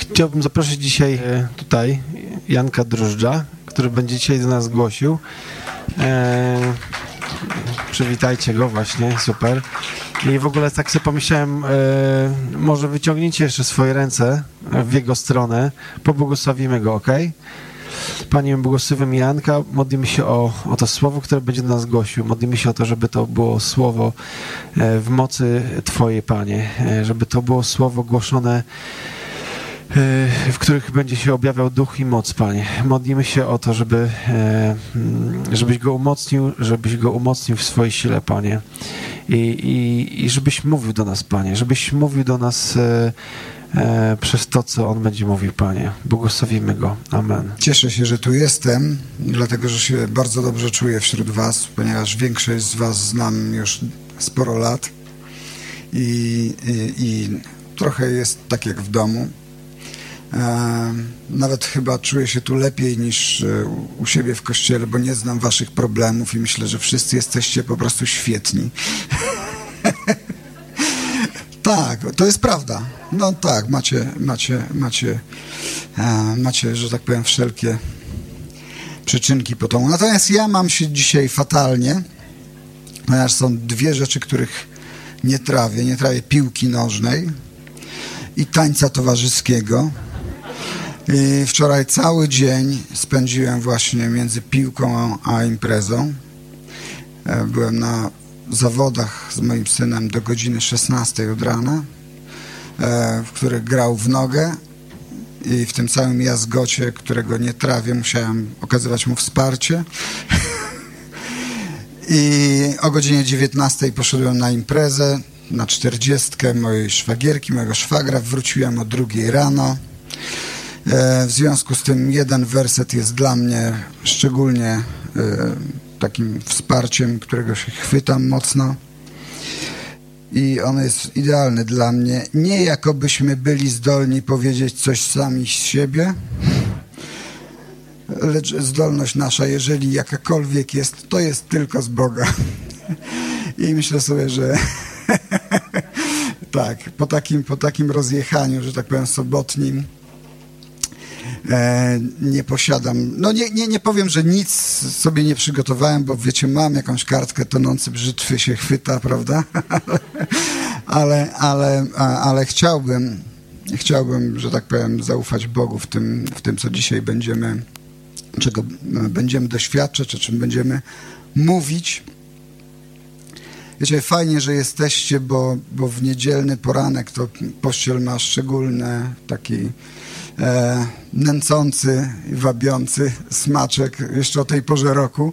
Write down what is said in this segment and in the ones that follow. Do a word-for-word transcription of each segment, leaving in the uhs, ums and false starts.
Chciałbym zaprosić dzisiaj tutaj Janka Drożdża, który będzie dzisiaj do nas głosił. Eee, przywitajcie go właśnie, super. I w ogóle tak sobie pomyślałem, e, może wyciągnijcie jeszcze swoje ręce w jego stronę, pobłogosławimy go, ok? Panie, błogosławimy Janka, modlimy się o, o to słowo, które będzie do nas głosił. Modlimy się o to, żeby to było słowo e, w mocy Twojej, Panie, e, żeby to było słowo głoszone, w których będzie się objawiał duch i moc, Panie. Modlimy się o to, żeby, żebyś go umocnił, żebyś go umocnił w swojej sile, Panie. I, i, i żebyś mówił do nas, Panie, żebyś mówił do nas e, e, przez to, co On będzie mówił, Panie. Błogosławimy Go. Amen. Cieszę się, że tu jestem, dlatego, że się bardzo dobrze czuję wśród was, ponieważ większość z was znam już sporo lat i, i, i trochę jest tak jak w domu. Nawet chyba czuję się tu lepiej niż u siebie w kościele, bo nie znam waszych problemów i myślę, że wszyscy jesteście po prostu świetni. Tak, to jest prawda. No tak, macie, macie, macie, macie, że tak powiem, wszelkie przyczynki po tomu. Natomiast ja mam się dzisiaj fatalnie, ponieważ są dwie rzeczy, których nie trawię. Nie trawię piłki nożnej i tańca towarzyskiego. I wczoraj cały dzień spędziłem właśnie między piłką a imprezą. Byłem na zawodach z moim synem do godziny szesnastej od rana, w których grał w nogę i w tym całym jazgocie, którego nie trawię, musiałem okazywać mu wsparcie. I o godzinie dziewiętnastej poszedłem na imprezę, na czterdziestkę mojej szwagierki, mojego szwagra. Wróciłem o drugiej rano. W związku z tym jeden werset jest dla mnie szczególnie takim wsparciem, którego się chwytam mocno. I on jest idealny dla mnie. Nie jakobyśmy byli zdolni powiedzieć coś sami z siebie, lecz zdolność nasza, jeżeli jakakolwiek jest, to jest tylko z Boga. I myślę sobie, że tak, po takim, po takim rozjechaniu, że tak powiem, sobotnim, e, nie posiadam, no nie, nie, nie powiem, że nic sobie nie przygotowałem, bo wiecie, mam jakąś kartkę, tonący brzytwy się chwyta, prawda? ale, ale, ale chciałbym, chciałbym, że tak powiem, zaufać Bogu w tym, w tym, co dzisiaj będziemy, czego będziemy doświadczać, o czym będziemy mówić. Wiecie, fajnie, że jesteście, bo, bo w niedzielny poranek to pościel ma szczególny, taki e, nęcący i wabiący smaczek jeszcze o tej porze roku.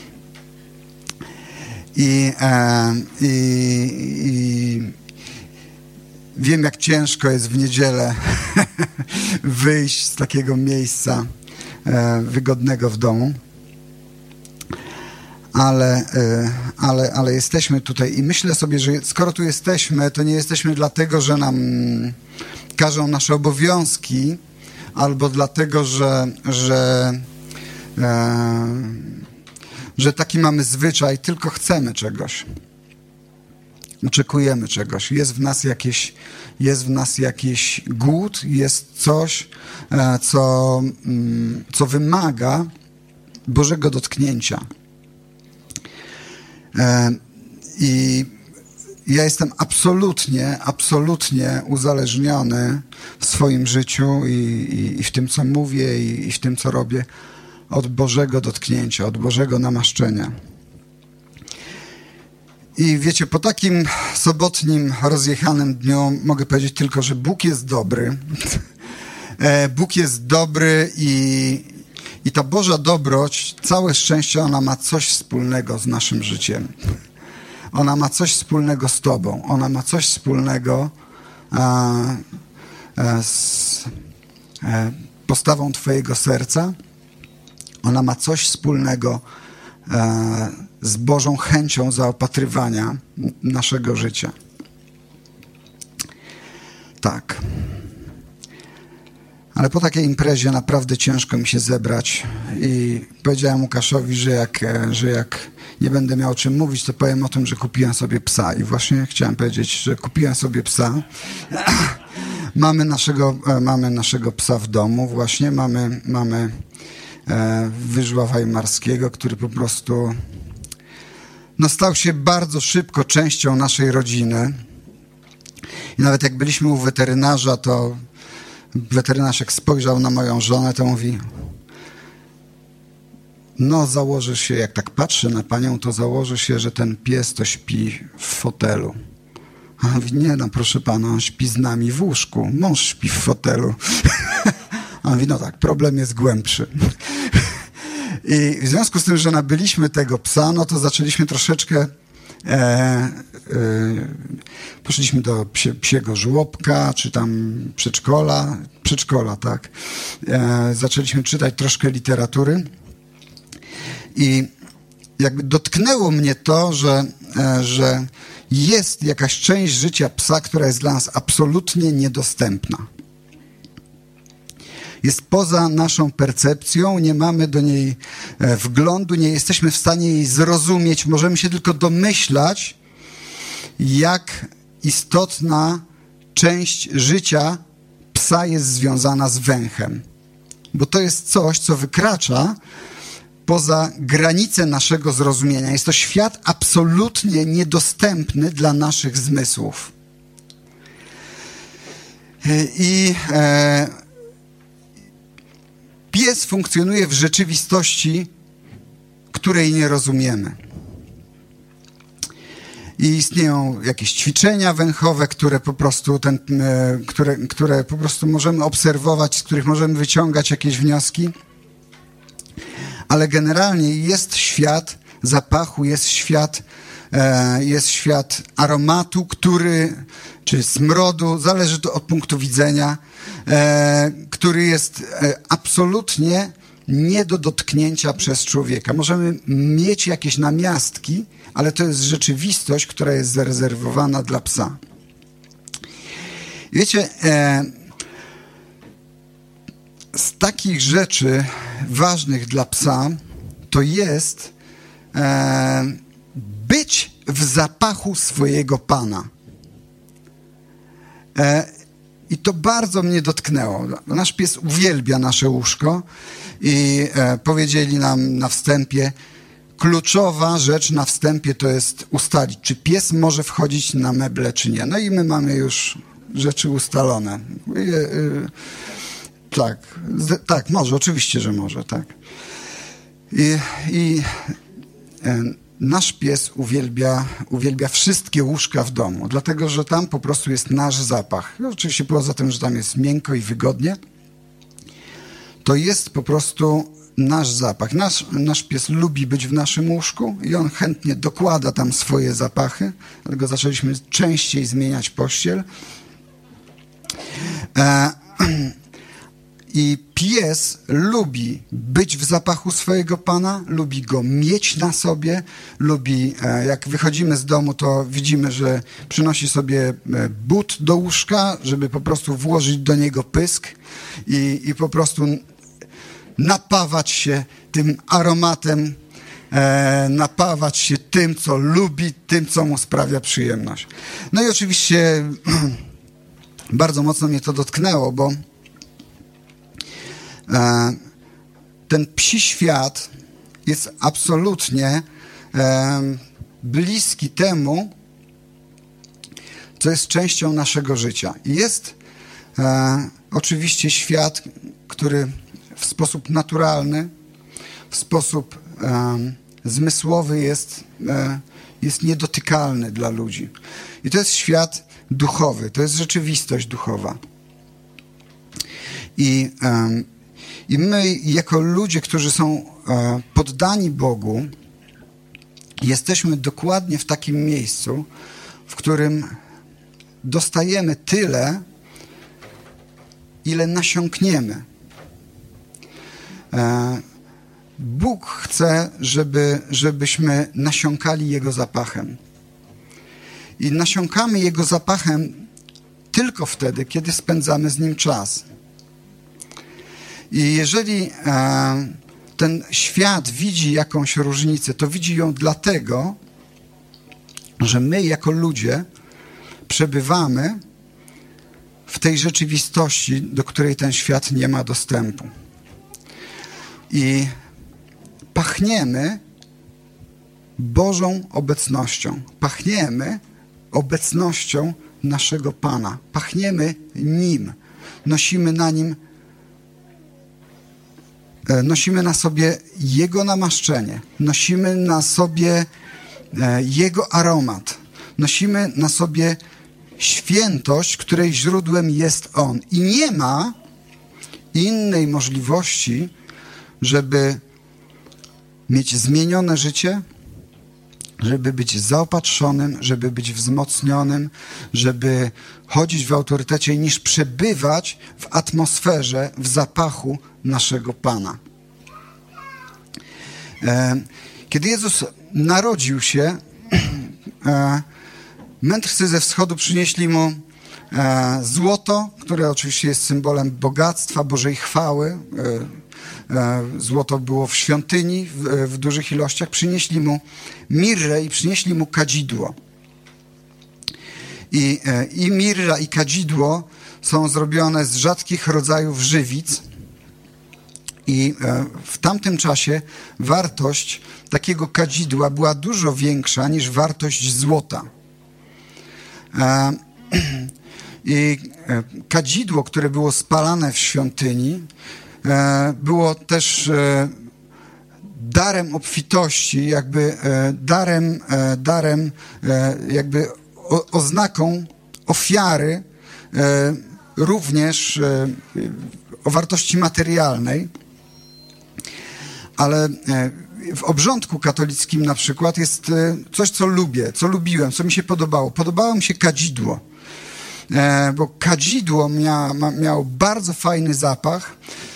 I, e, i, i wiem, jak ciężko jest w niedzielę wyjść z takiego miejsca e, wygodnego w domu. Ale, ale, ale jesteśmy tutaj i myślę sobie, że skoro tu jesteśmy, to nie jesteśmy dlatego, że nam każą nasze obowiązki, albo dlatego, że, że, e, że taki mamy zwyczaj, tylko chcemy czegoś. Oczekujemy czegoś. Jest w nas jakieś, jest w nas jakiś głód, jest coś, e, co, mm, co wymaga Bożego dotknięcia. I ja jestem absolutnie, absolutnie uzależniony w swoim życiu i, i, i w tym, co mówię i, i w tym, co robię, od Bożego dotknięcia, od Bożego namaszczenia. I wiecie, po takim sobotnim, rozjechanym dniu mogę powiedzieć tylko, że Bóg jest dobry. Bóg jest dobry i I ta Boża dobroć, całe szczęście, ona ma coś wspólnego z naszym życiem. Ona ma coś wspólnego z Tobą. Ona ma coś wspólnego a, a, z a, postawą Twojego serca. Ona ma coś wspólnego a, z Bożą chęcią zaopatrywania naszego życia. Tak. Ale po takiej imprezie naprawdę ciężko mi się zebrać i powiedziałem Łukaszowi, że jak, że jak nie będę miał o czym mówić, to powiem o tym, że kupiłem sobie psa. I właśnie chciałem powiedzieć, że kupiłem sobie psa, mamy, naszego, mamy naszego psa w domu właśnie, mamy, mamy e, wyżła weimarskiego, który po prostu no, stał się bardzo szybko częścią naszej rodziny. I nawet jak byliśmy u weterynarza, to weterynarz jak spojrzał na moją żonę, to mówi: no założy się, jak tak patrzę na panią, to założy się, że ten pies to śpi w fotelu. A on mówi: nie no, proszę pana, on śpi z nami w łóżku, mąż śpi w fotelu. A on mówi: no tak, problem jest głębszy. I w związku z tym, że nabyliśmy tego psa, no to zaczęliśmy troszeczkę E, e, poszliśmy do psie, psiego żłobka, czy tam przedszkola, przedszkola, tak. E, zaczęliśmy czytać troszkę literatury i jakby dotknęło mnie to, że, e, że jest jakaś część życia psa, która jest dla nas absolutnie niedostępna. Jest poza naszą percepcją, nie mamy do niej wglądu, nie jesteśmy w stanie jej zrozumieć, możemy się tylko domyślać, jak istotna część życia psa jest związana z węchem. Bo to jest coś, co wykracza poza granice naszego zrozumienia. Jest to świat absolutnie niedostępny dla naszych zmysłów. I e, pies funkcjonuje w rzeczywistości, której nie rozumiemy. I istnieją jakieś ćwiczenia węchowe, które po prostu, ten, które, które po prostu możemy obserwować, z których możemy wyciągać jakieś wnioski. Ale generalnie jest świat zapachu, jest świat, e, jest świat aromatu, który, czy smrodu, zależy to od punktu widzenia, e, który jest e, absolutnie nie do dotknięcia przez człowieka. Możemy mieć jakieś namiastki, ale to jest rzeczywistość, która jest zarezerwowana dla psa. Wiecie, e, z takich rzeczy ważnych dla psa to jest e, być w zapachu swojego pana. E, I to bardzo mnie dotknęło. Nasz pies uwielbia nasze łóżko i e, powiedzieli nam na wstępie, kluczowa rzecz na wstępie to jest ustalić, czy pies może wchodzić na meble, czy nie. No i my mamy już rzeczy ustalone. I, e, tak, z, tak, może, oczywiście, że może, tak. I, i e, nasz pies uwielbia, uwielbia wszystkie łóżka w domu, dlatego, że tam po prostu jest nasz zapach. No, oczywiście poza tym, że tam jest miękko i wygodnie, to jest po prostu nasz zapach. Nasz, nasz pies lubi być w naszym łóżku i on chętnie dokłada tam swoje zapachy, dlatego zaczęliśmy częściej zmieniać pościel. E, I pies lubi być w zapachu swojego pana, lubi go mieć na sobie, lubi, jak wychodzimy z domu, to widzimy, że przynosi sobie but do łóżka, żeby po prostu włożyć do niego pysk i, i po prostu napawać się tym aromatem, e, napawać się tym, co lubi, tym, co mu sprawia przyjemność. No i oczywiście bardzo mocno mnie to dotknęło, bo ten psi świat jest absolutnie e, bliski temu, co jest częścią naszego życia. I jest e, oczywiście świat, który w sposób naturalny, w sposób e, zmysłowy jest, e, jest niedotykalny dla ludzi. I to jest świat duchowy, to jest rzeczywistość duchowa. I e, I my, jako ludzie, którzy są e, poddani Bogu, jesteśmy dokładnie w takim miejscu, w którym dostajemy tyle, ile nasiąkniemy. E, Bóg chce, żeby, żebyśmy nasiąkali Jego zapachem. I nasiąkamy Jego zapachem tylko wtedy, kiedy spędzamy z Nim czas. I jeżeli e, ten świat widzi jakąś różnicę, to widzi ją dlatego, że my jako ludzie przebywamy w tej rzeczywistości, do której ten świat nie ma dostępu. I pachniemy Bożą obecnością. Pachniemy obecnością naszego Pana. Pachniemy Nim. Nosimy na Nim, nosimy na sobie Jego namaszczenie. Nosimy na sobie Jego aromat. Nosimy na sobie świętość, której źródłem jest On. I nie ma innej możliwości, żeby mieć zmienione życie, żeby być zaopatrzonym, żeby być wzmocnionym, żeby chodzić w autorytecie, niż przebywać w atmosferze, w zapachu naszego Pana. Kiedy Jezus narodził się, mędrcy ze wschodu przynieśli mu złoto, które oczywiście jest symbolem bogactwa, Bożej chwały. Złoto było w świątyni w, w dużych ilościach. Przynieśli mu mirrę i przynieśli mu kadzidło. I, i mirra, i kadzidło są zrobione z rzadkich rodzajów żywic. I w tamtym czasie wartość takiego kadzidła była dużo większa niż wartość złota. I kadzidło, które było spalane w świątyni, było też darem obfitości, jakby darem, darem jakby oznaką ofiary, również o wartości materialnej. Ale w obrządku katolickim na przykład jest coś, co lubię, co lubiłem, co mi się podobało. Podobało mi się kadzidło, bo kadzidło mia, miało bardzo fajny zapach.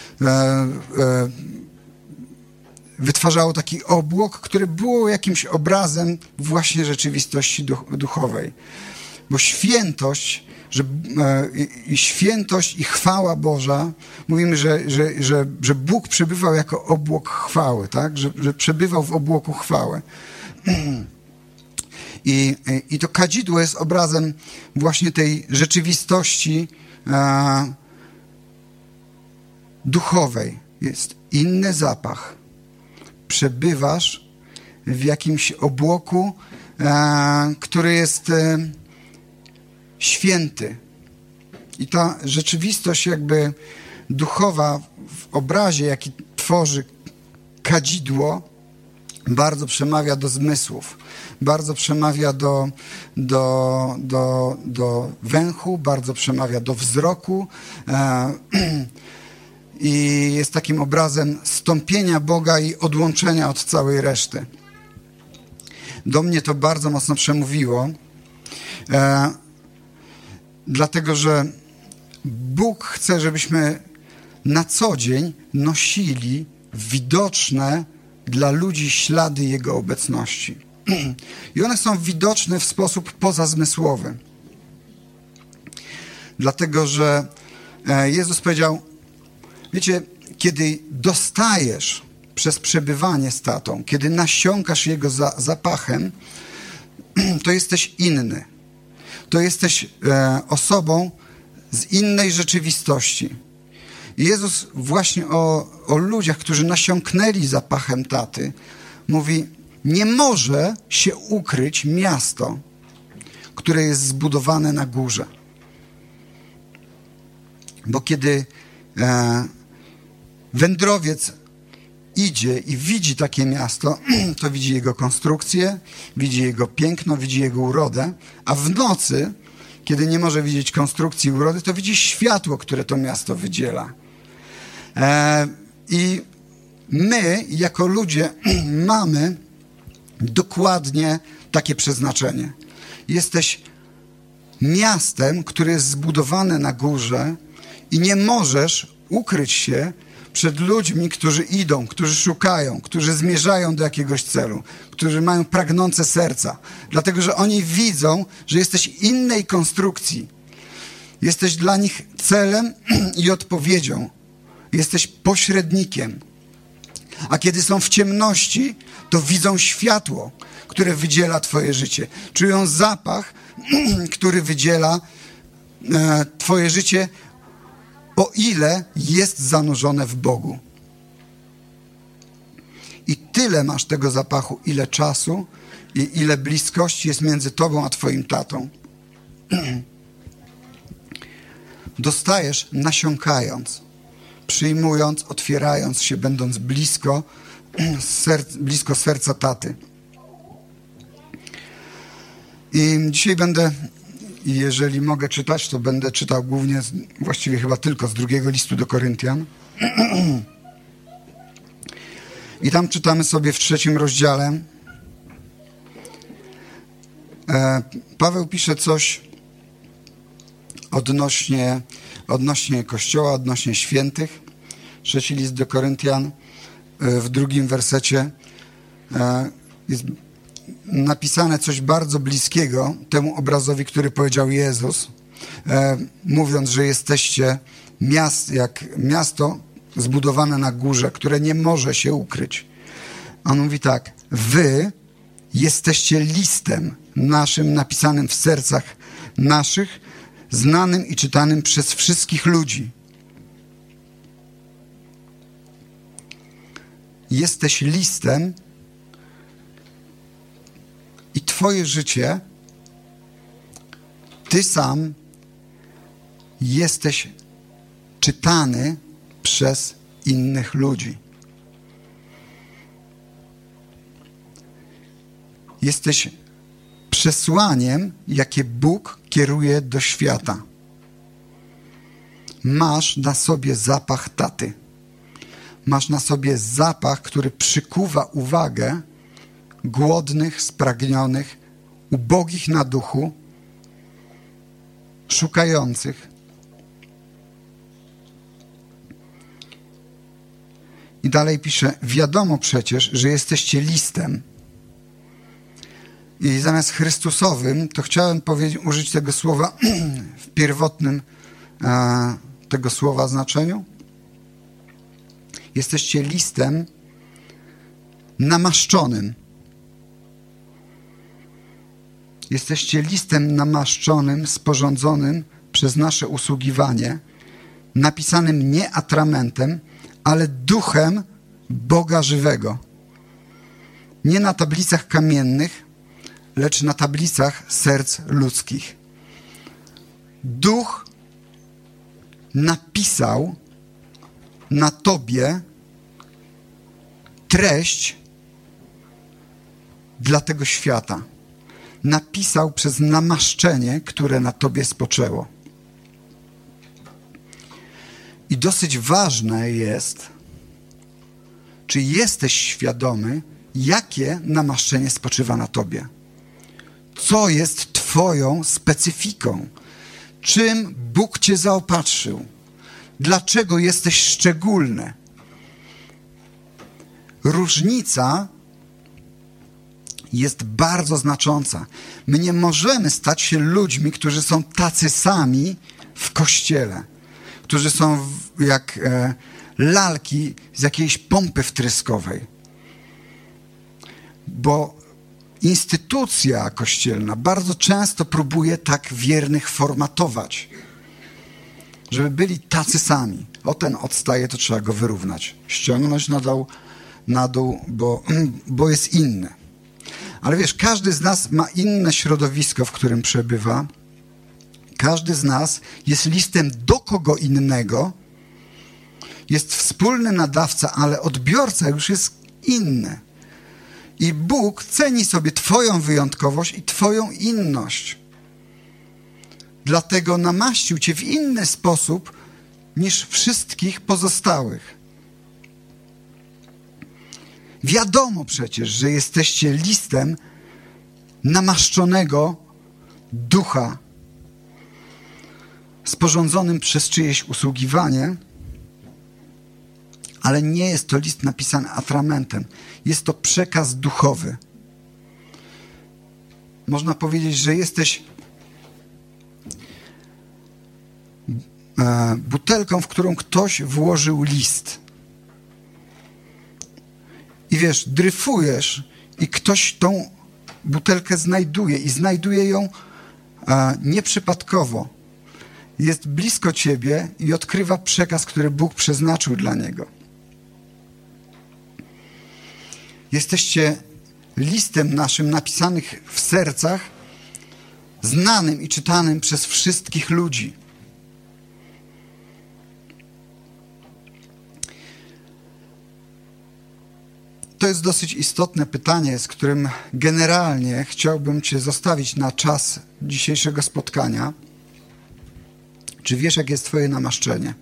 Wytwarzało taki obłok, który było jakimś obrazem właśnie rzeczywistości duchowej. Bo świętość, że, i świętość i chwała Boża, mówimy, że, że, że, że Bóg przebywał jako obłok chwały, tak? Że, że przebywał w obłoku chwały. I, I to kadzidło jest obrazem właśnie tej rzeczywistości e, duchowej. Jest inny zapach. Przebywasz w jakimś obłoku, e, który jest e, święty. I ta rzeczywistość jakby duchowa w obrazie, jaki tworzy kadzidło, bardzo przemawia do zmysłów. Bardzo przemawia do, do, do, do węchu, bardzo przemawia do wzroku. E, I jest takim obrazem stąpienia Boga i odłączenia od całej reszty. Do mnie to bardzo mocno przemówiło, e, dlatego że Bóg chce, żebyśmy na co dzień nosili widoczne dla ludzi ślady Jego obecności. I one są widoczne w sposób pozazmysłowy. Dlatego że Jezus powiedział, wiecie, kiedy dostajesz przez przebywanie z tatą, kiedy nasiąkasz Jego za, zapachem, to jesteś inny. To jesteś e, osobą z innej rzeczywistości. I Jezus właśnie o, o ludziach, którzy nasiąknęli zapachem taty, mówi, nie może się ukryć miasto, które jest zbudowane na górze. Bo kiedy e, wędrowiec idzie i widzi takie miasto, to widzi jego konstrukcję, widzi jego piękno, widzi jego urodę, a w nocy, kiedy nie może widzieć konstrukcji i urody, to widzi światło, które to miasto wydziela. E, I my, jako ludzie, mamy dokładnie takie przeznaczenie. Jesteś miastem, które jest zbudowane na górze i nie możesz ukryć się przed ludźmi, którzy idą, którzy szukają, którzy zmierzają do jakiegoś celu, którzy mają pragnące serca. Dlatego, że oni widzą, że jesteś innej konstrukcji. Jesteś dla nich celem i odpowiedzią. Jesteś pośrednikiem. A kiedy są w ciemności, to widzą światło, które wydziela twoje życie. Czują zapach, który wydziela e, twoje życie, o ile jest zanurzone w Bogu. I tyle masz tego zapachu, ile czasu i ile bliskości jest między tobą a twoim tatą. Dostajesz nasiąkając, przyjmując, otwierając się, będąc blisko, serc, blisko serca taty. I dzisiaj będę, jeżeli mogę czytać, to będę czytał głównie, z, właściwie chyba tylko z drugiego listu do Koryntian. I tam czytamy sobie w trzecim rozdziale. E, Paweł pisze coś odnośnie, odnośnie Kościoła, odnośnie świętych. Trzeci list do Koryntian, e, w drugim wersecie e, jest napisane coś bardzo bliskiego temu obrazowi, który powiedział Jezus, e, mówiąc, że jesteście miast, jak miasto zbudowane na górze, które nie może się ukryć. On mówi tak: wy jesteście listem naszym, napisanym w sercach naszych, znanym i czytanym przez wszystkich ludzi. Jesteś listem i twoje życie, ty sam jesteś czytany przez innych ludzi. Jesteś przesłaniem, jakie Bóg kieruje do świata. Masz na sobie zapach taty. Masz na sobie zapach, który przykuwa uwagę głodnych, spragnionych, ubogich na duchu, szukających. I dalej pisze: wiadomo przecież, że jesteście listem. I zamiast Chrystusowym, to chciałem powiedzieć, użyć tego słowa w pierwotnym e, tego słowa znaczeniu. Jesteście listem namaszczonym. Jesteście listem namaszczonym, sporządzonym przez nasze usługiwanie, napisanym nie atramentem, ale duchem Boga żywego. Nie na tablicach kamiennych, lecz na tablicach serc ludzkich. Duch napisał na tobie treść dla tego świata. Napisał przez namaszczenie, które na tobie spoczęło. I dosyć ważne jest, czy jesteś świadomy, jakie namaszczenie spoczywa na tobie. Co jest twoją specyfiką? Czym Bóg cię zaopatrzył? Dlaczego jesteś szczególny? Różnica jest bardzo znacząca. My nie możemy stać się ludźmi, którzy są tacy sami w Kościele, którzy są jak e, lalki z jakiejś pompy wtryskowej. Bo instytucja kościelna bardzo często próbuje tak wiernych formatować, żeby byli tacy sami. O, ten odstaje, to trzeba go wyrównać. Ściągnąć na dół, na dół bo, bo jest inny. Ale wiesz, każdy z nas ma inne środowisko, w którym przebywa. Każdy z nas jest listem do kogo innego. Jest wspólny nadawca, ale odbiorca już jest inny. I Bóg ceni sobie twoją wyjątkowość i twoją inność. Dlatego namaścił cię w inny sposób niż wszystkich pozostałych. Wiadomo przecież, że jesteście listem namaszczonego ducha, sporządzonym przez czyjeś usługiwanie, ale nie jest to list napisany atramentem. Jest to przekaz duchowy. Można powiedzieć, że jesteś butelką, w którą ktoś włożył list. I wiesz, dryfujesz i ktoś tą butelkę znajduje i znajduje ją nieprzypadkowo. jest blisko ciebie i odkrywa przekaz, który Bóg przeznaczył dla niego. Jesteście listem naszym napisanych w sercach, znanym i czytanym przez wszystkich ludzi. To jest dosyć istotne pytanie, z którym generalnie chciałbym cię zostawić na czas dzisiejszego spotkania. Czy wiesz, jakie jest twoje namaszczenie?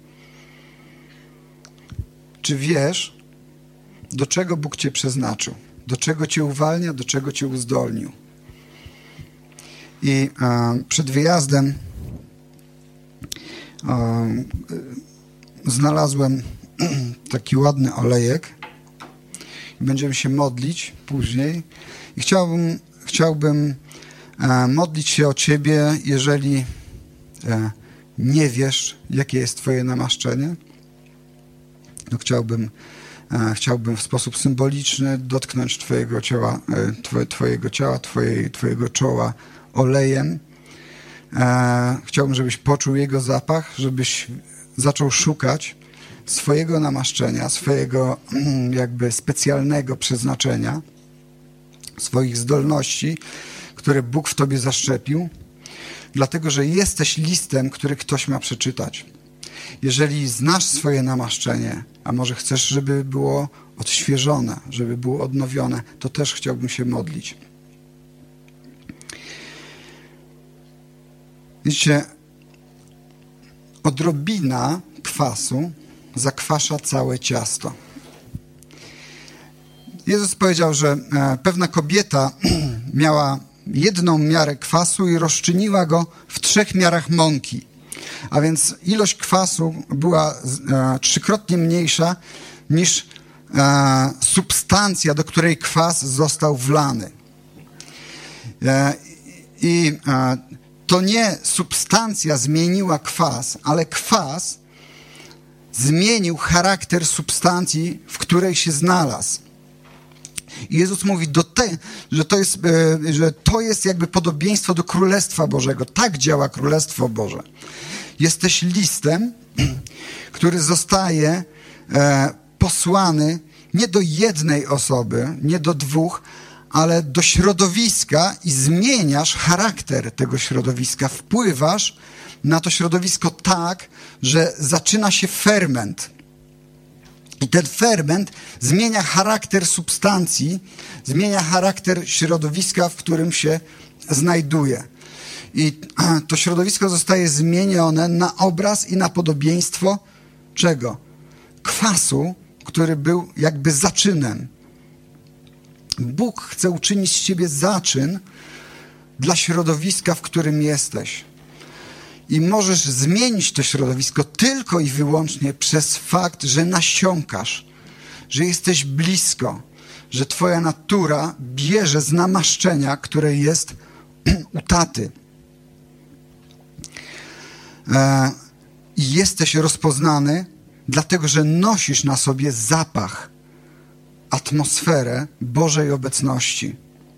Czy wiesz, do czego Bóg cię przeznaczył? Do czego cię uwalnia, do czego cię uzdolnił? I e, przed wyjazdem e, znalazłem taki ładny olejek. Będziemy się modlić później. I chciałbym, chciałbym e, modlić się o ciebie, jeżeli e, nie wiesz, jakie jest twoje namaszczenie. No chciałbym, e, chciałbym w sposób symboliczny dotknąć twojego ciała, e, twoje, twojego ciała, twojej, twojego czoła olejem. E, chciałbym, żebyś poczuł jego zapach, żebyś zaczął szukać swojego namaszczenia, swojego jakby specjalnego przeznaczenia, swoich zdolności, które Bóg w tobie zaszczepił, dlatego, że jesteś listem, który ktoś ma przeczytać. Jeżeli znasz swoje namaszczenie, a może chcesz, żeby było odświeżone, żeby było odnowione, to też chciałbym się modlić. Widzicie, odrobina kwasu zakwasza całe ciasto. Jezus powiedział, że pewna kobieta miała jedną miarę kwasu i rozczyniła go w trzech miarach mąki. A więc ilość kwasu była e, trzykrotnie mniejsza niż e, substancja, do której kwas został wlany. E, I e, to nie substancja zmieniła kwas, ale kwas zmienił charakter substancji, w której się znalazł. I Jezus mówi, do te, że, to jest, że to jest jakby podobieństwo do Królestwa Bożego. Tak działa Królestwo Boże. Jesteś listem, który zostaje e, posłany nie do jednej osoby, nie do dwóch, ale do środowiska i zmieniasz charakter tego środowiska. Wpływasz na to środowisko tak, że zaczyna się ferment. I ten ferment zmienia charakter substancji, zmienia charakter środowiska, w którym się znajduje. I to środowisko zostaje zmienione na obraz i na podobieństwo czego? Kwasu, który był jakby zaczynem. Bóg chce uczynić z ciebie zaczyn dla środowiska, w którym jesteś. I możesz zmienić to środowisko tylko i wyłącznie przez fakt, że nasiąkasz, że jesteś blisko, że twoja natura bierze z namaszczenia, które jest u taty. E, I jesteś rozpoznany, dlatego że nosisz na sobie zapach, atmosferę Bożej obecności.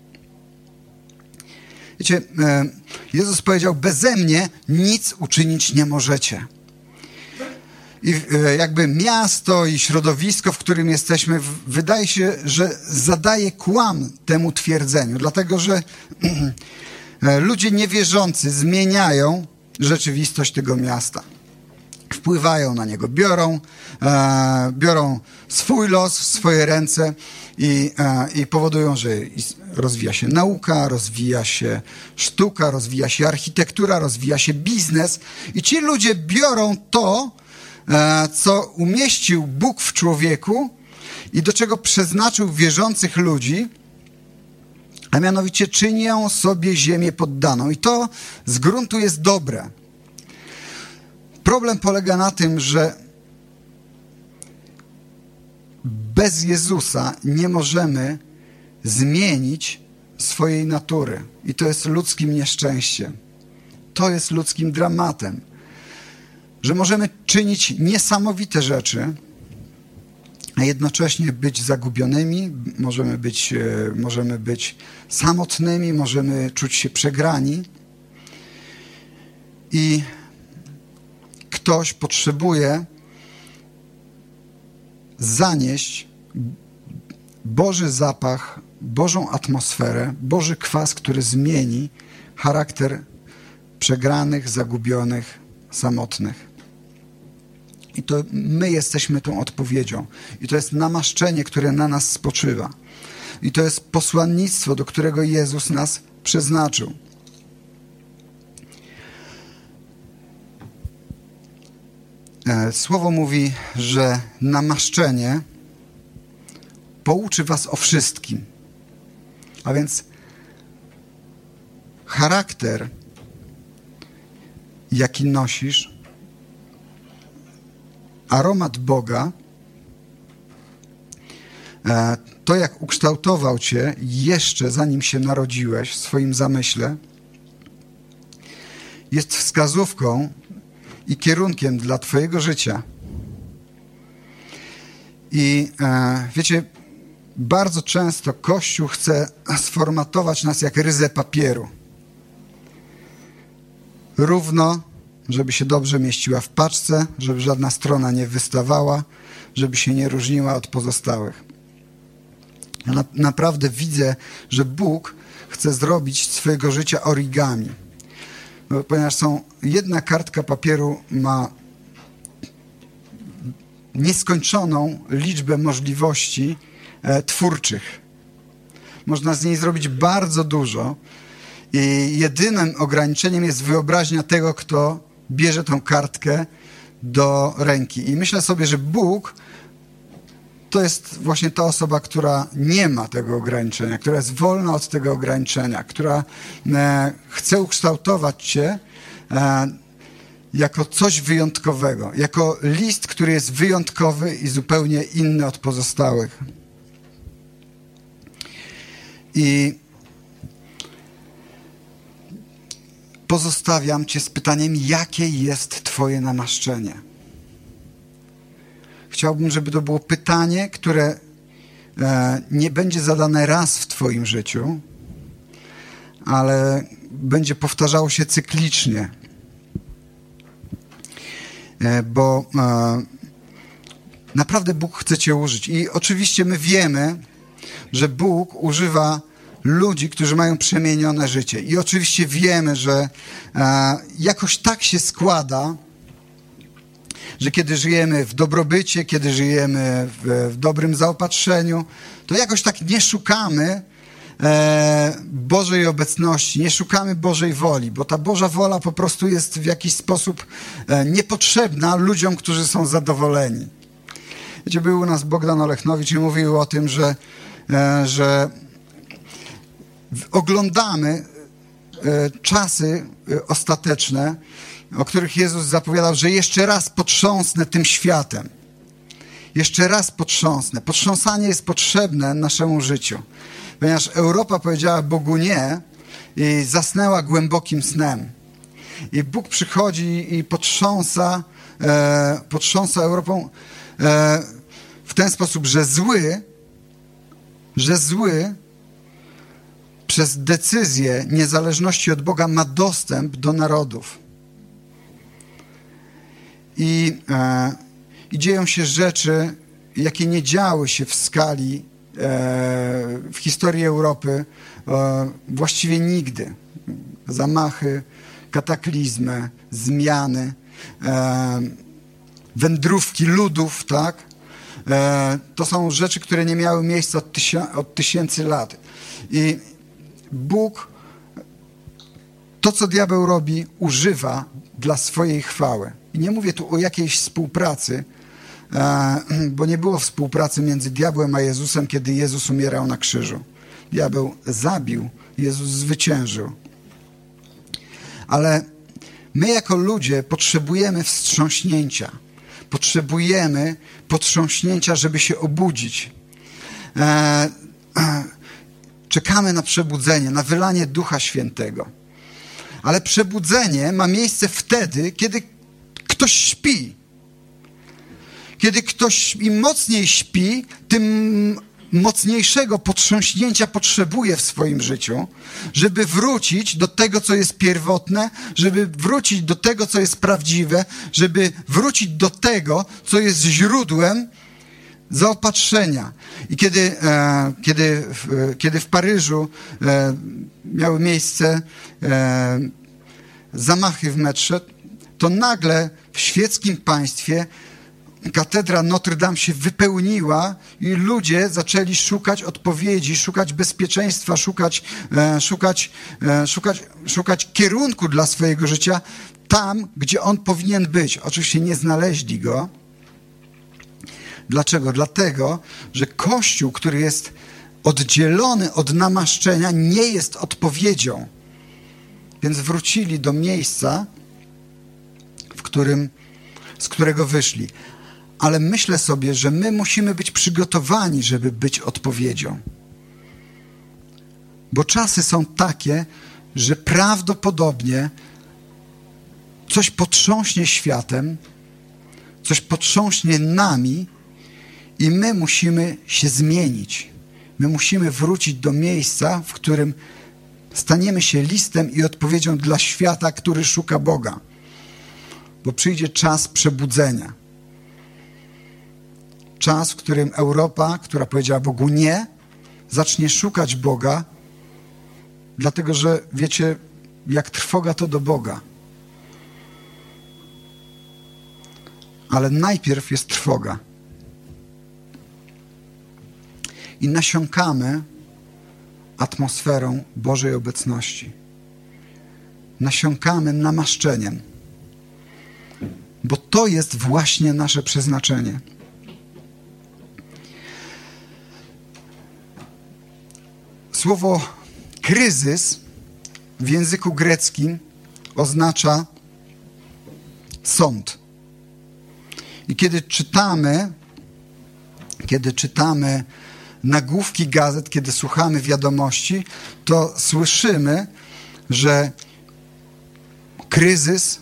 Wiecie, Jezus powiedział, beze mnie nic uczynić nie możecie. I jakby miasto i środowisko, w którym jesteśmy, wydaje się, że zadaje kłam temu twierdzeniu, dlatego że ludzie niewierzący zmieniają rzeczywistość tego miasta. Wpływają na niego, biorą, e, biorą swój los w swoje ręce i, e, i powodują, że rozwija się nauka, rozwija się sztuka, rozwija się architektura, rozwija się biznes i ci ludzie biorą to, e, co umieścił Bóg w człowieku i do czego przeznaczył wierzących ludzi, a mianowicie czynią sobie ziemię poddaną. I to z gruntu jest dobre. Problem polega na tym, że bez Jezusa nie możemy zmienić swojej natury. I to jest ludzkim nieszczęściem. To jest ludzkim dramatem. Że możemy czynić niesamowite rzeczy, a jednocześnie być zagubionymi, możemy być, możemy być samotnymi, możemy czuć się przegrani. I ktoś potrzebuje zanieść Boży zapach, Bożą atmosferę, Boży kwas, który zmieni charakter przegranych, zagubionych, samotnych. I to my jesteśmy tą odpowiedzią. I to jest namaszczenie, które na nas spoczywa. I to jest posłannictwo, do którego Jezus nas przeznaczył. Słowo mówi, że namaszczenie pouczy was o wszystkim. A więc charakter, jaki nosisz, aromat Boga, to jak ukształtował cię jeszcze zanim się narodziłeś w swoim zamyśle, jest wskazówką i kierunkiem dla twojego życia. I e, wiecie, bardzo często Kościół chce sformatować nas jak ryzę papieru. Równo, żeby się dobrze mieściła w paczce, żeby żadna strona nie wystawała, żeby się nie różniła od pozostałych. Ja na, naprawdę widzę, że Bóg chce zrobić z swojego życia origami. Bo, ponieważ są, jedna kartka papieru ma nieskończoną liczbę możliwości e, twórczych. Można z niej zrobić bardzo dużo i jedynym ograniczeniem jest wyobraźnia tego, kto bierze tą kartkę do ręki. I myślę sobie, że Bóg to jest właśnie ta osoba, która nie ma tego ograniczenia, która jest wolna od tego ograniczenia, która e, chce ukształtować cię e, jako coś wyjątkowego, jako list, który jest wyjątkowy i zupełnie inny od pozostałych. I pozostawiam cię z pytaniem, jakie jest twoje namaszczenie. Chciałbym, żeby to było pytanie, które e, nie będzie zadane raz w twoim życiu, ale będzie powtarzało się cyklicznie. E, bo e, naprawdę Bóg chce cię użyć. I oczywiście my wiemy, że Bóg używa ludzi, którzy mają przemienione życie. I oczywiście wiemy, że e, jakoś tak się składa, że kiedy żyjemy w dobrobycie, kiedy żyjemy w, w dobrym zaopatrzeniu, to jakoś tak nie szukamy e, Bożej obecności, nie szukamy Bożej woli, bo ta Boża wola po prostu jest w jakiś sposób e, niepotrzebna ludziom, którzy są zadowoleni. Wiecie, był u nas Bogdan Olechnowicz i mówił o tym, że, e, że oglądamy e, czasy e, ostateczne, o których Jezus zapowiadał, że jeszcze raz potrząsnę tym światem. Jeszcze raz potrząsnę. Potrząsanie jest potrzebne naszemu życiu. Ponieważ Europa powiedziała Bogu nie i zasnęła głębokim snem. I Bóg przychodzi i potrząsa, e, potrząsa Europą e, w ten sposób, że zły, że zły przez decyzję niezależności od Boga ma dostęp do narodów. I, e, I dzieją się rzeczy, jakie nie działy się w skali, e, w historii Europy e, właściwie nigdy. Zamachy, kataklizmy, zmiany, e, wędrówki ludów, tak? E, to są rzeczy, które nie miały miejsca od, tysią, od tysięcy lat. I Bóg to, co diabeł robi, używa dla swojej chwały. I nie mówię tu o jakiejś współpracy, bo nie było współpracy między diabłem a Jezusem, kiedy Jezus umierał na krzyżu. Diabeł zabił, Jezus zwyciężył. Ale my jako ludzie potrzebujemy wstrząśnięcia. Potrzebujemy potrząśnięcia, żeby się obudzić. Czekamy na przebudzenie, na wylanie Ducha Świętego. Ale przebudzenie ma miejsce wtedy, kiedy ktoś śpi. Kiedy ktoś im mocniej śpi, tym mocniejszego potrząśnięcia potrzebuje w swoim życiu, żeby wrócić do tego, co jest pierwotne, żeby wrócić do tego, co jest prawdziwe, żeby wrócić do tego, co jest źródłem zaopatrzenia. I kiedy, e, kiedy, w, kiedy w Paryżu e, miały miejsce e, zamachy w metrze, to nagle w świeckim państwie katedra Notre Dame się wypełniła i ludzie zaczęli szukać odpowiedzi, szukać bezpieczeństwa, szukać, e, szukać, e, szukać, szukać kierunku dla swojego życia tam, gdzie on powinien być. Oczywiście nie znaleźli go. Dlaczego? Dlatego, że Kościół, który jest oddzielony od namaszczenia, nie jest odpowiedzią. Więc wrócili do miejsca, w którym, z którego wyszli. Ale myślę sobie, że my musimy być przygotowani, żeby być odpowiedzią. Bo czasy są takie, że prawdopodobnie coś potrząśnie światem, coś potrząśnie nami i my musimy się zmienić. My musimy wrócić do miejsca, w którym staniemy się listem i odpowiedzią dla świata, który szuka Boga. Bo przyjdzie czas przebudzenia. Czas, w którym Europa, która powiedziała Bogu nie, zacznie szukać Boga, dlatego że wiecie, jak trwoga to do Boga. Ale najpierw jest trwoga. I nasiąkamy atmosferą Bożej obecności. Nasiąkamy namaszczeniem. Bo to jest właśnie nasze przeznaczenie. Słowo kryzys w języku greckim oznacza sąd. I kiedy czytamy, kiedy czytamy nagłówki gazet, kiedy słuchamy wiadomości, to słyszymy, że kryzys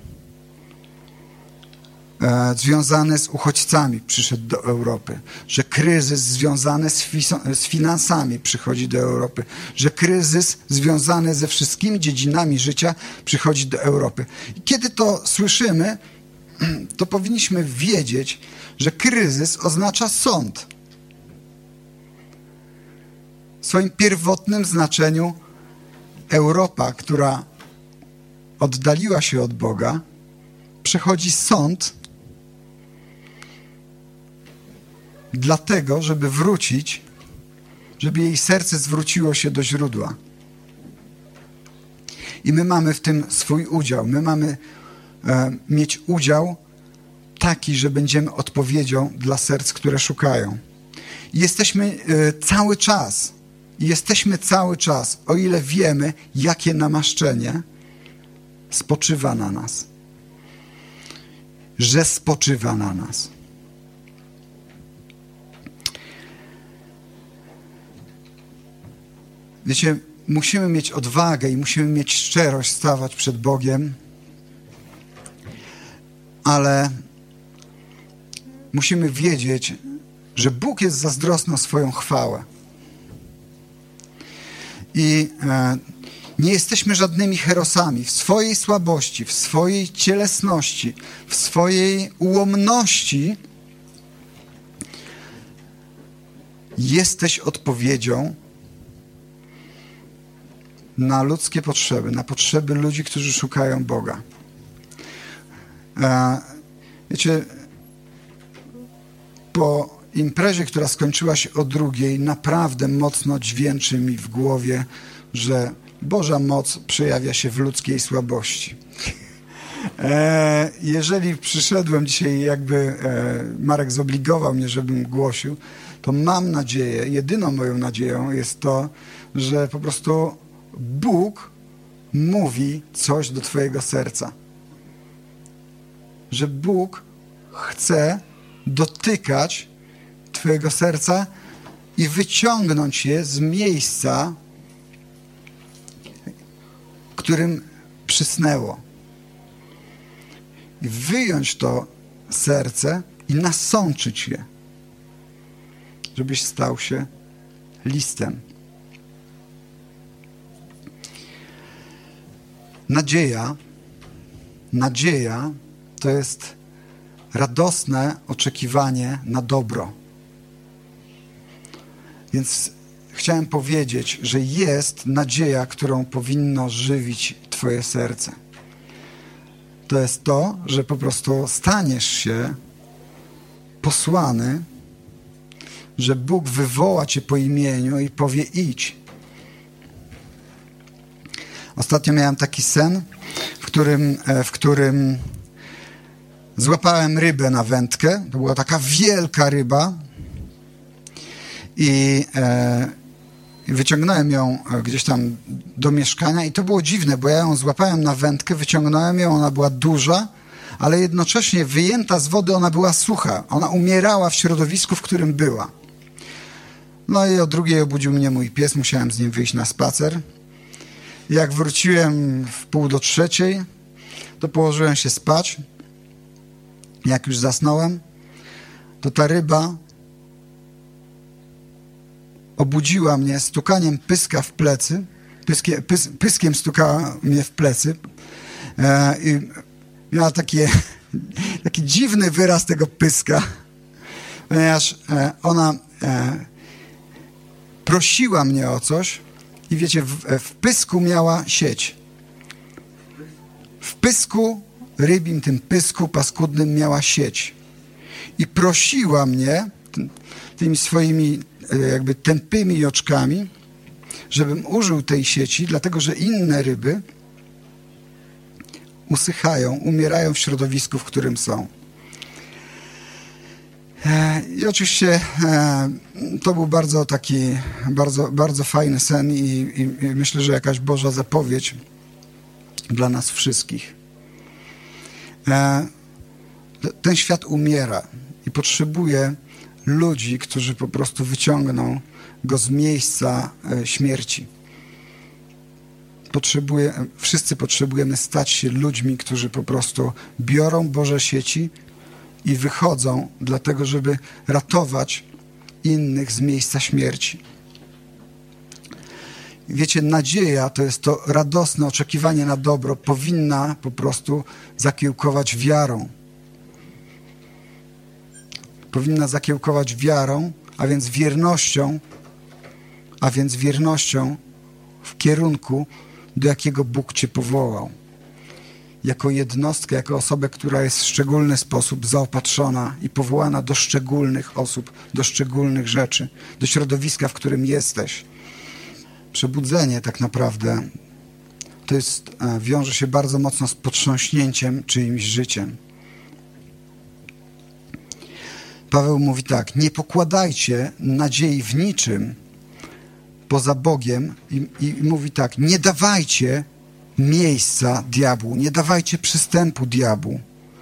e, związany z uchodźcami przyszedł do Europy, że kryzys związany z, fis- z finansami przychodzi do Europy, że kryzys związany ze wszystkimi dziedzinami życia przychodzi do Europy. I kiedy to słyszymy, to powinniśmy wiedzieć, że kryzys oznacza sąd. W swoim pierwotnym znaczeniu Europa, która oddaliła się od Boga, przechodzi sąd dlatego, żeby wrócić, żeby jej serce zwróciło się do źródła. I my mamy w tym swój udział. My mamy e, mieć udział taki, że będziemy odpowiedzią dla serc, które szukają. I jesteśmy e, cały czas, jesteśmy cały czas, o ile wiemy, jakie namaszczenie spoczywa na nas. Że spoczywa na nas. Wiecie, musimy mieć odwagę i musimy mieć szczerość stawać przed Bogiem, ale musimy wiedzieć, że Bóg jest zazdrosny o swoją chwałę. I e, nie jesteśmy żadnymi herosami. W swojej słabości, w swojej cielesności, w swojej ułomności jesteś odpowiedzią na ludzkie potrzeby, na potrzeby ludzi, którzy szukają Boga. E, wiecie, po imprezie, która skończyła się o drugiej, naprawdę mocno dźwięczy mi w głowie, że Boża moc przejawia się w ludzkiej słabości. E, jeżeli przyszedłem dzisiaj, jakby e, Marek zobligował mnie, żebym głosił, to mam nadzieję, jedyną moją nadzieją jest to, że po prostu Bóg mówi coś do twojego serca. Że Bóg chce dotykać twojego serca i wyciągnąć je z miejsca, którym przysnęło. I wyjąć to serce i nasączyć je. żebyś stał się listem. Nadzieja, nadzieja to jest radosne oczekiwanie na dobro. Więc chciałem powiedzieć, że jest nadzieja, którą powinno żywić twoje serce. To jest to, że po prostu staniesz się posłany, że Bóg wywoła cię po imieniu i powie idź. Ostatnio miałem taki sen, w którym, w którym złapałem rybę na wędkę. To była taka wielka ryba i e, wyciągnąłem ją gdzieś tam do mieszkania i to było dziwne, bo ja ją złapałem na wędkę, wyciągnąłem ją, ona była duża, ale jednocześnie wyjęta z wody ona była sucha. Ona umierała w środowisku, w którym była. No i o drugiej obudził mnie mój pies, musiałem z nim wyjść na spacer. Jak wróciłem w pół do trzeciej, to położyłem się spać. Jak już zasnąłem, to ta ryba obudziła mnie stukaniem pyska w plecy. Pyskie, pys, pyskiem stukała mnie w plecy. E, i miała takie, taki dziwny wyraz tego pyska, ponieważ e, ona e, prosiła mnie o coś i wiecie, w, w pysku miała sieć. W pysku, rybim tym pysku paskudnym miała sieć. I prosiła mnie tymi swoimi jakby tępymi oczkami, żebym użył tej sieci, dlatego że inne ryby usychają, umierają w środowisku, w którym są. I oczywiście to był bardzo taki, bardzo, bardzo fajny sen i, i, i myślę, że jakaś Boża zapowiedź dla nas wszystkich. Ten świat umiera i potrzebuje ludzi, którzy po prostu wyciągną go z miejsca śmierci. Potrzebuje, wszyscy potrzebujemy stać się ludźmi, którzy po prostu biorą Boże sieci i wychodzą dlatego, żeby ratować innych z miejsca śmierci. Wiecie, nadzieja to jest to radosne oczekiwanie na dobro, powinna po prostu zakiełkować wiarą. Powinna zakiełkować wiarą, a więc wiernością, a więc wiernością w kierunku, do jakiego Bóg cię powołał. Jako jednostkę, jako osobę, która jest w szczególny sposób zaopatrzona i powołana do szczególnych osób, do szczególnych rzeczy, do środowiska, w którym jesteś. Przebudzenie tak naprawdę to jest, wiąże się bardzo mocno z potrząśnięciem czyimś życiem. Paweł mówi tak: nie pokładajcie nadziei w niczym poza Bogiem i, i mówi tak: nie dawajcie miejsca diabłu, nie dawajcie przystępu diabłu.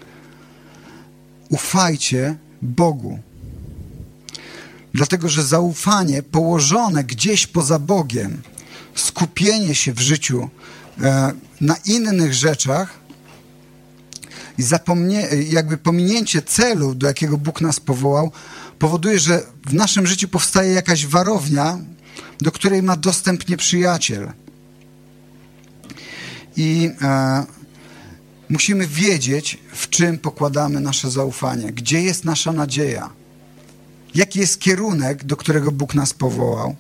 Ufajcie Bogu. Dlatego, że zaufanie położone gdzieś poza Bogiem, skupienie się w życiu e, na innych rzeczach i zapomnie, jakby pominięcie celu, do jakiego Bóg nas powołał, powoduje, że w naszym życiu powstaje jakaś warownia, do której ma dostęp nieprzyjaciel. I e, musimy wiedzieć, w czym pokładamy nasze zaufanie, gdzie jest nasza nadzieja, jaki jest kierunek, do którego Bóg nas powołał.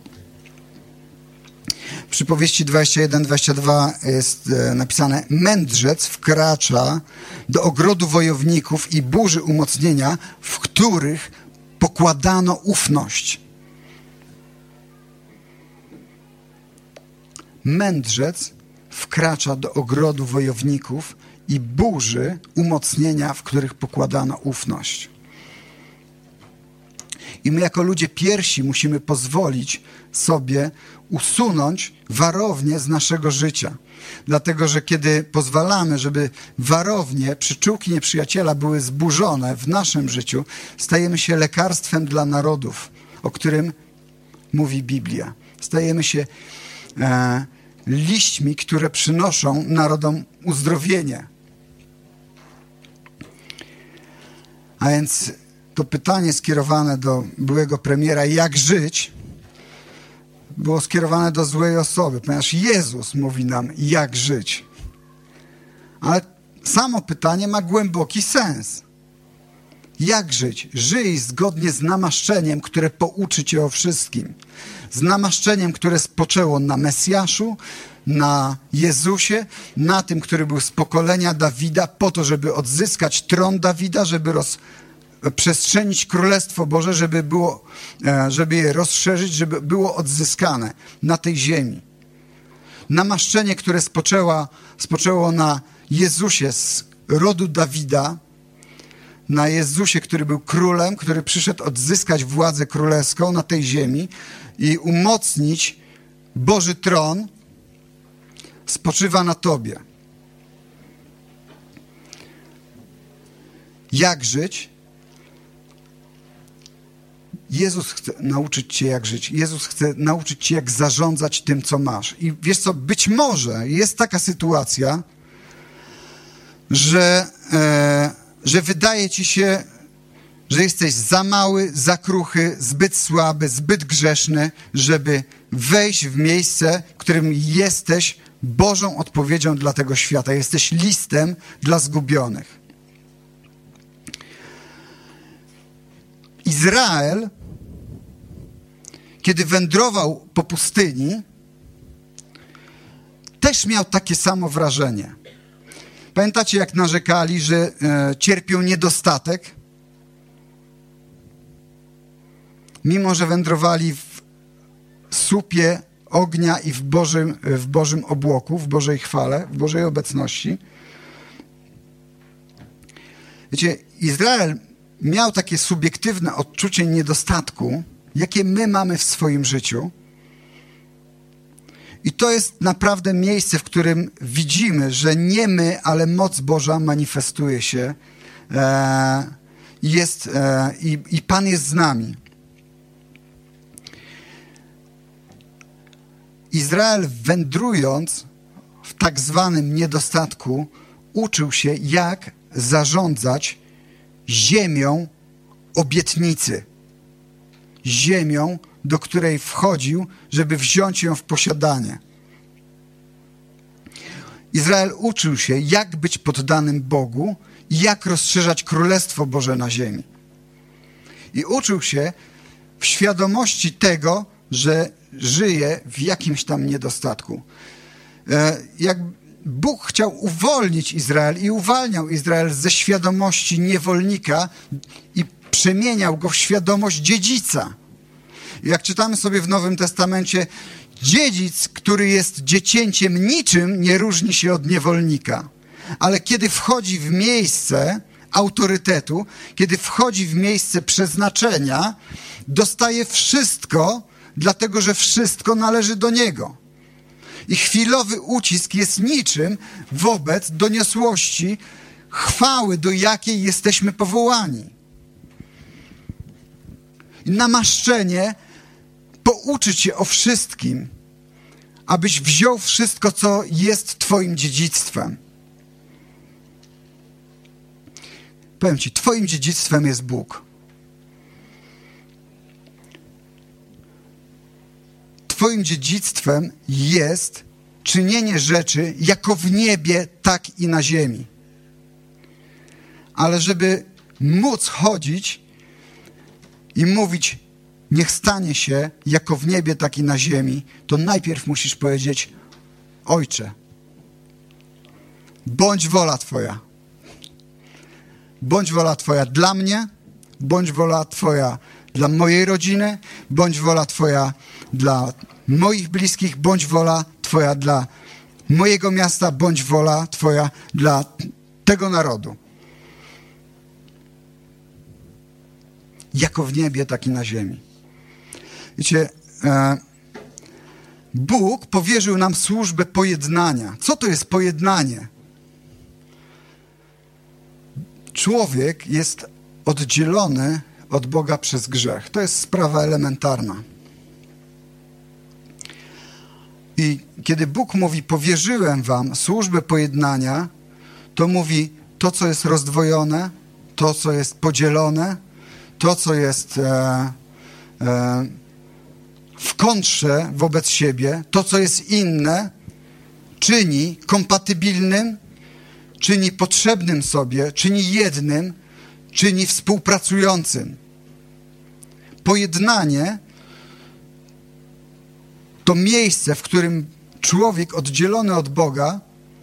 W Przypowieści dwadzieścia jeden dwadzieścia dwa jest e, napisane: mędrzec wkracza do ogrodu wojowników i burzy umocnienia, w których pokładano ufność. Mędrzec wkracza do ogrodu wojowników i burzy umocnienia, w których pokładano ufność. I my jako ludzie pierwsi musimy pozwolić sobie usunąć warownię z naszego życia. Dlatego, że kiedy pozwalamy, żeby warownie, przyczółki nieprzyjaciela były zburzone w naszym życiu, stajemy się lekarstwem dla narodów, o którym mówi Biblia. Stajemy się e, liśćmi, które przynoszą narodom uzdrowienie. A więc to pytanie skierowane do byłego premiera, jak żyć, było skierowane do złej osoby, ponieważ Jezus mówi nam, jak żyć. Ale samo pytanie ma głęboki sens. Jak żyć? Żyj zgodnie z namaszczeniem, które pouczy cię o wszystkim. Z namaszczeniem, które spoczęło na Mesjaszu, na Jezusie, na tym, który był z pokolenia Dawida, po to, żeby odzyskać tron Dawida, żeby rozprzestrzenić Królestwo Boże, żeby, było, żeby je rozszerzyć, żeby było odzyskane na tej ziemi. Namaszczenie, które spoczęło, spoczęło na Jezusie z rodu Dawida, na Jezusie, który był królem, który przyszedł odzyskać władzę królewską na tej ziemi i umocnić Boży tron, spoczywa na tobie. Jak żyć? Jezus chce nauczyć cię, jak żyć. Jezus chce nauczyć cię, jak zarządzać tym, co masz. I wiesz co, być może jest taka sytuacja, że, e, że wydaje ci się, że jesteś za mały, za kruchy, zbyt słaby, zbyt grzeszny, żeby wejść w miejsce, w którym jesteś Bożą odpowiedzią dla tego świata. Jesteś listem dla zgubionych. Izrael, kiedy wędrował po pustyni, też miał takie samo wrażenie. Pamiętacie, jak narzekali, że e, cierpią niedostatek? Mimo że wędrowali w słupie ognia i w Bożym, w Bożym obłoku, w Bożej chwale, w Bożej obecności. Wiecie, Izrael miał takie subiektywne odczucie niedostatku, jakie my mamy w swoim życiu. I to jest naprawdę miejsce, w którym widzimy, że nie my, ale moc Boża manifestuje się e, jest, e, i, i Pan jest z nami. Izrael, wędrując w tak zwanym niedostatku, uczył się, jak zarządzać ziemią obietnicy. Ziemią, do której wchodził, żeby wziąć ją w posiadanie. Izrael uczył się, jak być poddanym Bogu i jak rozszerzać Królestwo Boże na ziemi. I uczył się w świadomości tego, że żyje w jakimś tam niedostatku. Jak Bóg chciał uwolnić Izrael i uwalniał Izrael ze świadomości niewolnika i przemieniał go w świadomość dziedzica. Jak czytamy sobie w Nowym Testamencie, dziedzic, który jest dziecięciem, niczym nie różni się od niewolnika. Ale kiedy wchodzi w miejsce autorytetu, kiedy wchodzi w miejsce przeznaczenia, dostaje wszystko, dlatego że wszystko należy do niego. I chwilowy ucisk jest niczym wobec doniosłości chwały, do jakiej jesteśmy powołani. I namaszczenie pouczy cię o wszystkim, abyś wziął wszystko, co jest twoim dziedzictwem. Powiem ci, twoim dziedzictwem jest Bóg. Twoim dziedzictwem jest czynienie rzeczy jako w niebie, tak i na ziemi. Ale żeby móc chodzić i mówić, niech stanie się jako w niebie, tak i na ziemi, to najpierw musisz powiedzieć, Ojcze, bądź wola Twoja. Bądź wola Twoja dla mnie, bądź wola Twoja dla mojej rodziny, bądź wola Twoja dla moich bliskich, bądź wola Twoja dla mojego miasta, bądź wola Twoja dla tego narodu. Jako w niebie, tak i na ziemi. Wiecie, e, Bóg powierzył nam służbę pojednania. Co to jest pojednanie? Człowiek jest oddzielony od Boga przez grzech. To jest sprawa elementarna. I kiedy Bóg mówi, powierzyłem wam służbę pojednania, to mówi to, co jest rozdwojone, to, co jest podzielone, to, co jest e, e, w kontrze wobec siebie, to, co jest inne, czyni kompatybilnym, czyni potrzebnym sobie, czyni jednym, czyni współpracującym. Pojednanie to miejsce, w którym człowiek oddzielony od Boga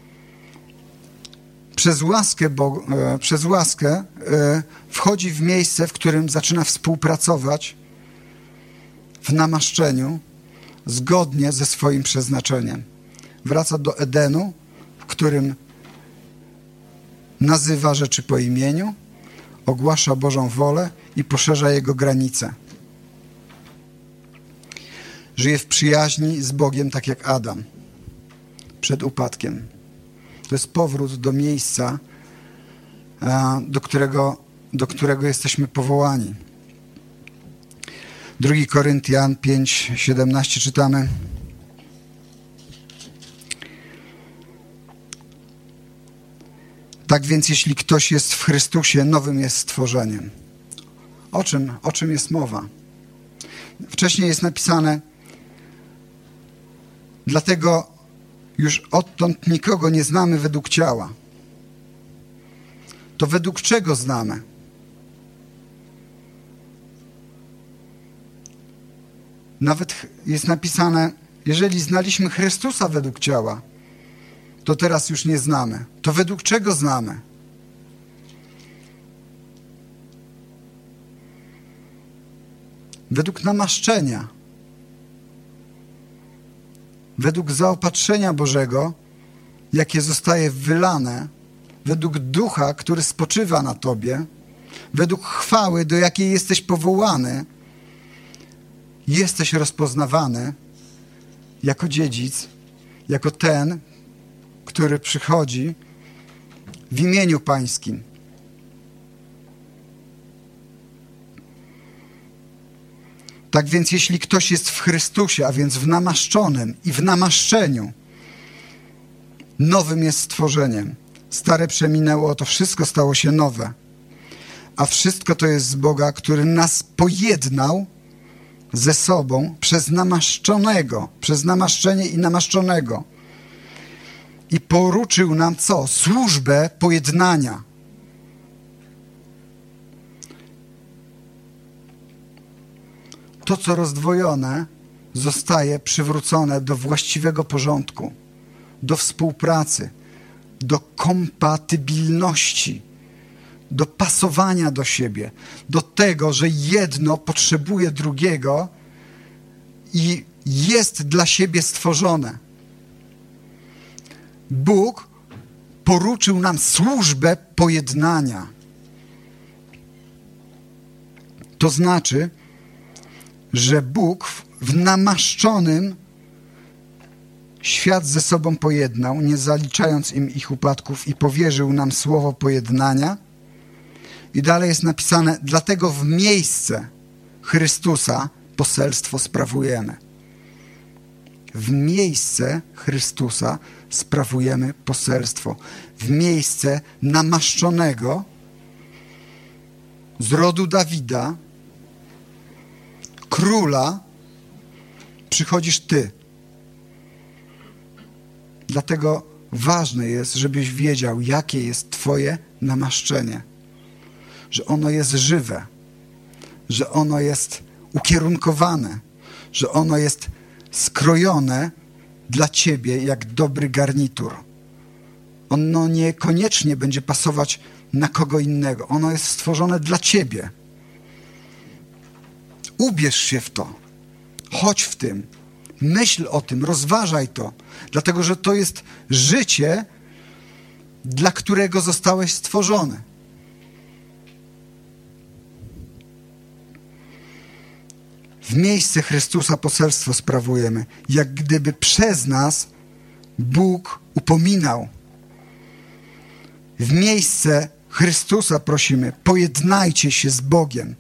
przez łaskę, Bo, e, przez łaskę e, wchodzi w miejsce, w którym zaczyna współpracować w namaszczeniu zgodnie ze swoim przeznaczeniem. Wraca do Edenu, w którym nazywa rzeczy po imieniu, ogłasza Bożą wolę i poszerza Jego granice. Żyje w przyjaźni z Bogiem, tak jak Adam przed upadkiem. To jest powrót do miejsca, do którego, do którego jesteśmy powołani. Drugi Koryntian pięć, siedemnaście czytamy. Tak więc jeśli ktoś jest w Chrystusie, nowym jest stworzeniem. O czym, o czym jest mowa? Wcześniej jest napisane: dlatego już odtąd nikogo nie znamy według ciała. To według czego znamy? Nawet jest napisane, jeżeli znaliśmy Chrystusa według ciała, to teraz już nie znamy. To według czego znamy? Według namaszczenia. Według zaopatrzenia Bożego, jakie zostaje wylane, według ducha, który spoczywa na tobie, według chwały, do jakiej jesteś powołany, jesteś rozpoznawany jako dziedzic, jako ten, który przychodzi w imieniu Pańskim. Tak więc jeśli ktoś jest w Chrystusie, a więc w namaszczonym i w namaszczeniu, nowym jest stworzeniem. Stare przeminęło, oto wszystko stało się nowe. A wszystko to jest z Boga, który nas pojednał ze sobą przez namaszczonego, przez namaszczenie i namaszczonego. I poruczył nam co? Służbę pojednania. To, co rozdwojone, zostaje przywrócone do właściwego porządku, do współpracy, do kompatybilności, do pasowania do siebie, do tego, że jedno potrzebuje drugiego i jest dla siebie stworzone. Bóg poruczył nam służbę pojednania. To znaczy, że Bóg w namaszczonym świat ze sobą pojednał, nie zaliczając im ich upadków, i powierzył nam słowo pojednania. I dalej jest napisane, dlatego w miejsce Chrystusa poselstwo sprawujemy. W miejsce Chrystusa sprawujemy poselstwo. W miejsce namaszczonego z rodu Dawida, króla, przychodzisz ty. Dlatego ważne jest, żebyś wiedział, jakie jest twoje namaszczenie. Że ono jest żywe, że ono jest ukierunkowane, że ono jest skrojone dla ciebie jak dobry garnitur. Ono niekoniecznie będzie pasować na kogo innego. Ono jest stworzone dla ciebie. Ubierz się w to. Chodź w tym. Myśl o tym, rozważaj to. Dlatego, że to jest życie, dla którego zostałeś stworzony. W miejsce Chrystusa poselstwo sprawujemy, jak gdyby przez nas Bóg upominał. W miejsce Chrystusa prosimy, pojednajcie się z Bogiem.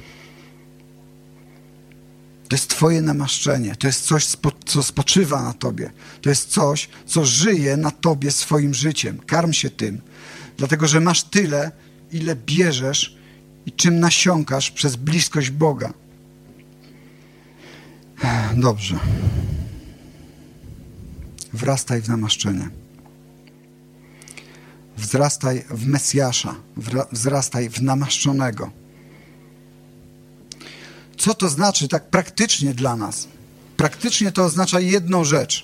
To jest twoje namaszczenie, to jest coś, co spoczywa na tobie. To jest coś, co żyje na tobie swoim życiem. Karm się tym, dlatego że masz tyle, ile bierzesz i czym nasiąkasz przez bliskość Boga. Dobrze. Wrastaj w namaszczenie. Wzrastaj w Mesjasza. Wzrastaj w namaszczonego. Co to znaczy tak praktycznie dla nas? Praktycznie to oznacza jedną rzecz.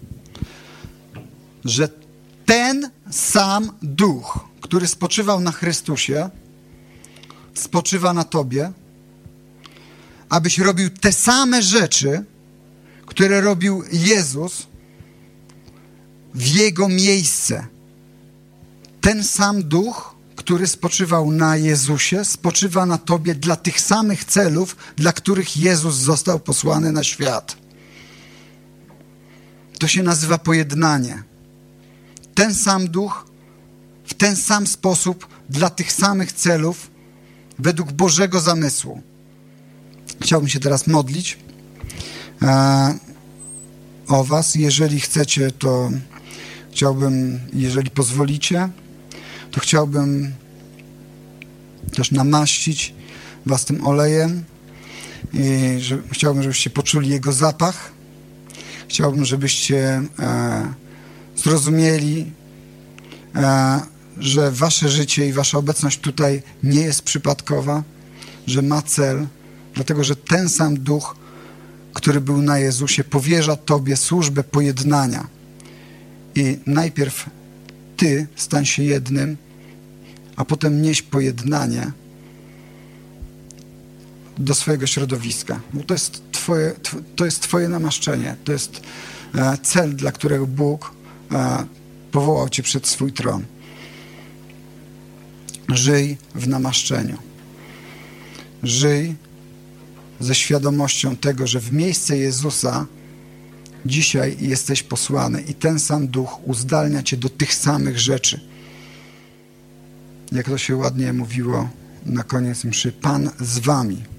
Że ten sam Duch, który spoczywał na Chrystusie, spoczywa na tobie, abyś robił te same rzeczy, które robił Jezus w Jego miejsce. Ten sam Duch, który spoczywał na Jezusie, spoczywa na tobie dla tych samych celów, dla których Jezus został posłany na świat. To się nazywa pojednanie. Ten sam Duch, w ten sam sposób, dla tych samych celów, według Bożego zamysłu. Chciałbym się teraz modlić e, o was. Jeżeli chcecie, to chciałbym, jeżeli pozwolicie, to chciałbym też namaścić was tym olejem i że, chciałbym, żebyście poczuli jego zapach. Chciałbym, żebyście e, zrozumieli, e, że wasze życie i wasza obecność tutaj nie jest przypadkowa, że ma cel, dlatego że ten sam Duch, który był na Jezusie, powierza tobie służbę pojednania. I najpierw ty stań się jednym, a potem nieś pojednanie do swojego środowiska. Bo to jest twoje, to jest twoje namaszczenie. To jest cel, dla którego Bóg powołał cię przed swój tron. Żyj w namaszczeniu. Żyj ze świadomością tego, że w miejsce Jezusa dzisiaj jesteś posłany i ten sam Duch uzdalnia cię do tych samych rzeczy. Jak to się ładnie mówiło na koniec mszy, Pan z wami.